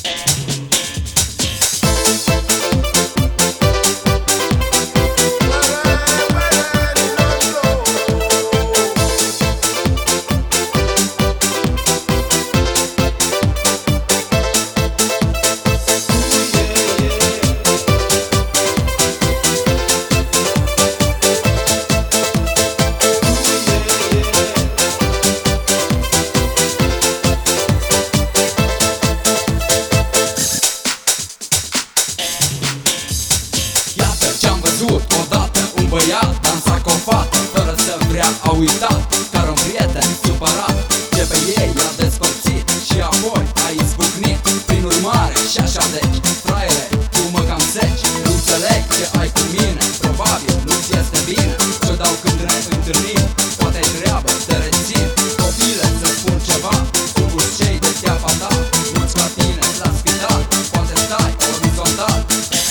Odată un băiat dansa cu o fată, fără să vrea, a uitat că are un prieten supărat, ce pe ei a despărțit și apoi a izbucnit. Prin urmare și așa deci, fraiere, tu mă cam seci. Nu înțeleg ce ai cu mine, probabil nu-ți este bine. Ce dau când ne întâlnim, poate-i treabă, te rețin. Copile, să spun ceva, tu guși cei de teapa ta. Mulți ca tine la spital, poate stai orizontal.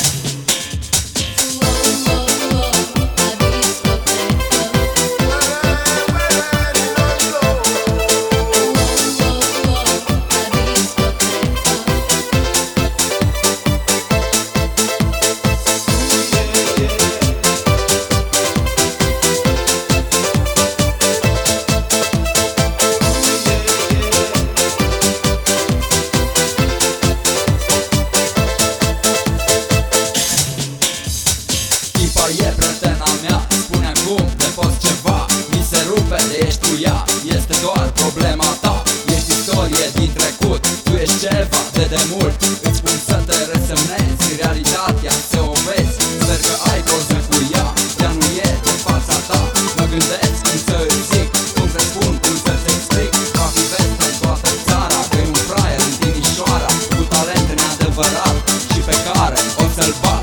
E prietena mea, spune acum de poți ceva. Mi se rupe de ești cu ea, este doar problema ta. Ești istorie din trecut, tu ești ceva de demult. Îți spun să te resemnezi, realitatea să o vezi. Sper că ai poze cu ea, ea nu e de fața ta. Mă gândesc cum să îți zic, cum să spun, cum să-ți explic. Va fi veste în toată țara, că e un fraier în Timișoara, cu talent neadevărat și pe care o să-l bat.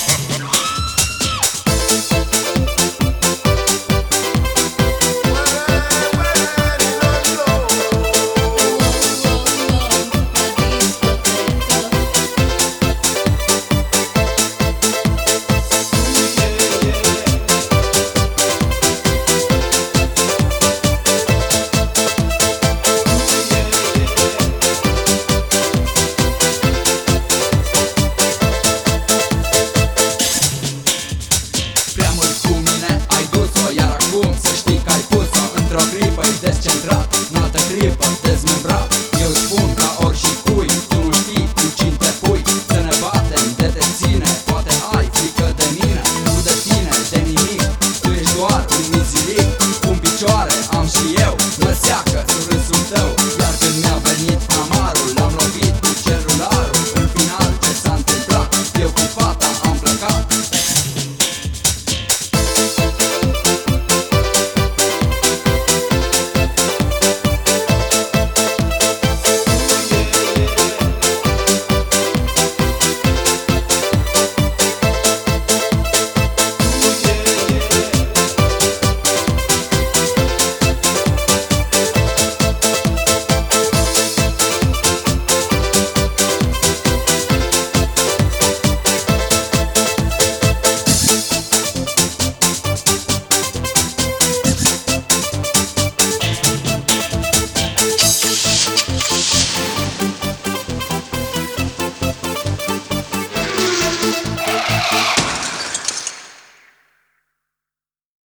Într-o clipă-i descentrat, în altă clipă dezmembrat. Eu spun ca oricui, tu nu știi cu cine te pui. Să ne batem, de te ține, poate ai frică de mine. Nu de tine, de nimic, tu ești doar un mizilic. Un picioare am și eu, mă seac